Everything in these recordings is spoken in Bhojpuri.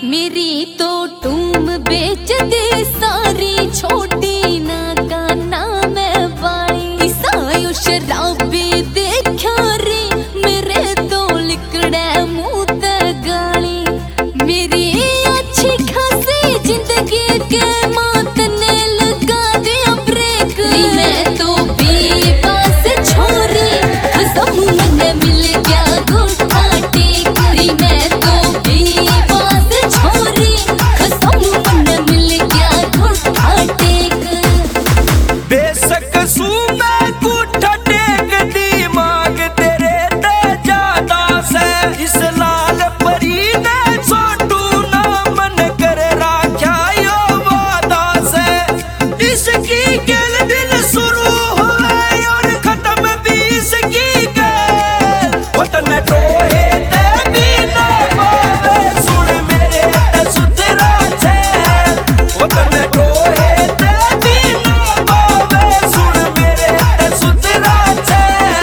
मेरी तो टूम बेच दे सारी छोटी ना का नाम है बाई सायो शराबी देखा रे मेरे तो लिकड़े मुंह ते गाली मेरी अच्छी खासी जिंदगी के मात ने लगा दिया ब्रेक मैं तो बेबस छोरी कसम मन मिल गया गोठा टेक मैं तो बेबस छोरी कसम मन मिल गया गोठा टेक बेशक सू मैं गोठा टेक दी मांग तेरे ते ज्यादा से इस लाल परी ने छोटू ना मन कर राख्या यो वादा से इसकी गल दिल शुरू हुए और खत्म भी इसकी गल वतन टोहे ते भी ना पावे सुन मेरे ते सुथरा छे वतन टोहे ते भी ना पावे सुन मेरे ते सुथरा छे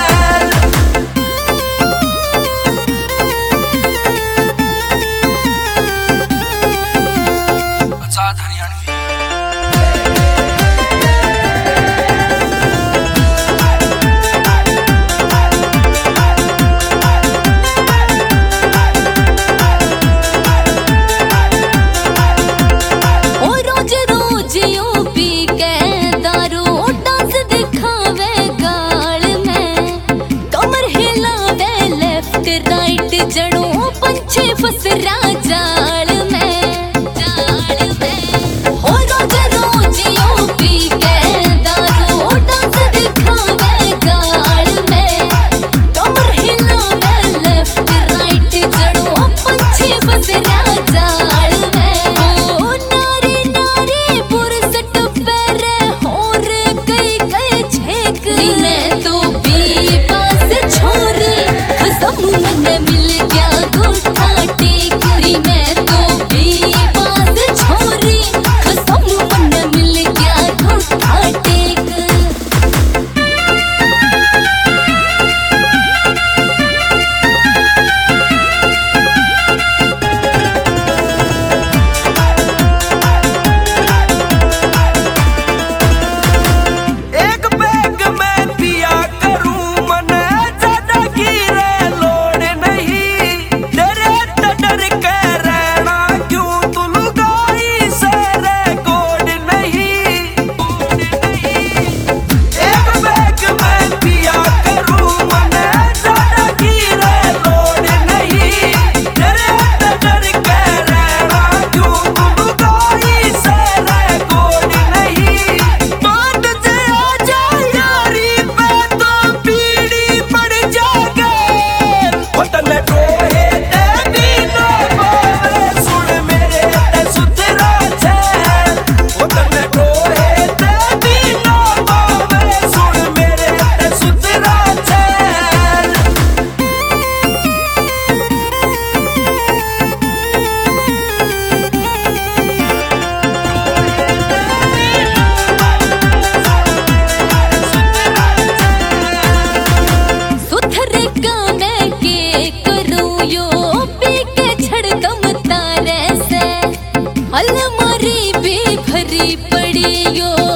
आजाद हरियाणवी ओ रोज रोज यो पी के दारू डांस दिखावे गाल में कमर हिलावे लेफ्ट राइट जड़ों पंछी फसरा जाल में ओ रोज रोज यो पी के दारू डांस दिखावे गाल में कमर हिलावे लेफ्ट राइट जड़ों पंछी फसरा जाल में ओ नारी नारी पुरसट पर होर कई कई छेक मैं तो बेबस छोरी कसम मन मिल गया गोठा टेक मैं तो बेबस छोरी कसम मन मिल गया गोठा टेक एक बैग में पिया करूं मन ज्यादा गिरे लोड नहीं तेरे ते डर के रहना क्यों तू लुगाई से रे कोड नहीं एक बैग में पिया करूं मन ज्यादा गिरे लोड नहीं तेरे ते डर के रहना क्यों तू लुगाई से रे कोड नहीं बात से आजा यारी पे तो पीड़ी पड़ जागे वतन टोहे ते भी ना पावे सुन मेरे ते सुथरा छे वतन टोहे ते भी ना पावे सुन मेरे ते सुथरा छे सुथरे का मैं के करूं यो पी के छड़कम तारे से अलमारी भी भरी पड़ी यो